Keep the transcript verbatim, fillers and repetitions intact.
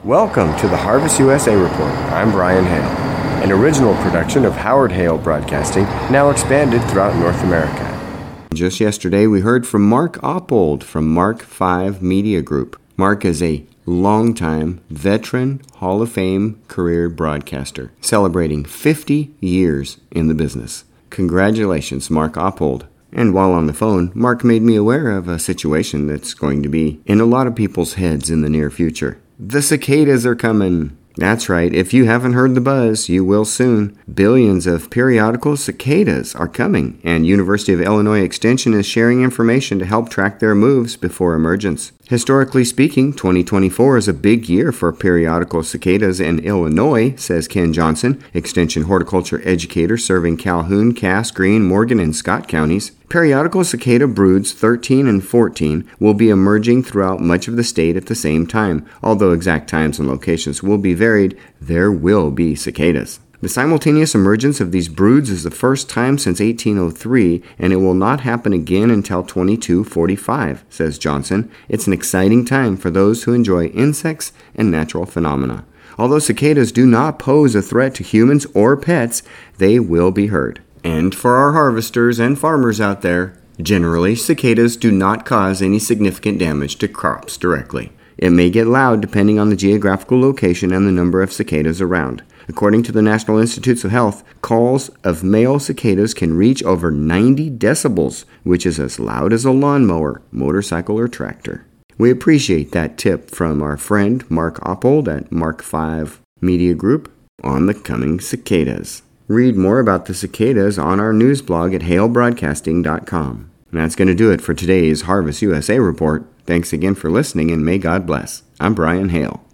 Welcome to the Harvest U S A Report. I'm Brian Hale, an original production of Howard Hale Broadcasting, now expanded throughout North America. Just yesterday, we heard from Mark Oppold from Mark five Media Group. Mark is a longtime veteran Hall of Fame career broadcaster, celebrating fifty years in the business. Congratulations, Mark Oppold. And while on the phone, Mark made me aware of a situation that's going to be in a lot of people's heads in the near future. The cicadas are coming. That's right. If you haven't heard the buzz, you will soon. Billions of periodical cicadas are coming, and University of Illinois Extension is sharing information to help track their moves before emergence. Historically speaking, twenty twenty-four is a big year for periodical cicadas in Illinois, says Ken Johnson, Extension horticulture educator serving Calhoun, Cass, Greene, Morgan, and Scott counties. Periodical cicada broods thirteen and fourteen will be emerging throughout much of the state at the same time. Although exact times and locations will be varied, there will be cicadas. The simultaneous emergence of these broods is the first time since eighteen oh three, and it will not happen again until twenty-two forty-five, says Johnson. It's an exciting time for those who enjoy insects and natural phenomena. Although cicadas do not pose a threat to humans or pets, they will be heard. And for our harvesters and farmers out there, generally, cicadas do not cause any significant damage to crops directly. It may get loud depending on the geographical location and the number of cicadas around. According to the National Institutes of Health, calls of male cicadas can reach over ninety decibels, which is as loud as a lawnmower, motorcycle, or tractor. We appreciate that tip from our friend Mark Oppold at Mark five Media Group on the coming cicadas. Read more about the cicadas on our news blog at hale broadcasting dot com. And that's going to do it for today's Harvest U S A Report. Thanks again for listening, and may God bless. I'm Brian Hale.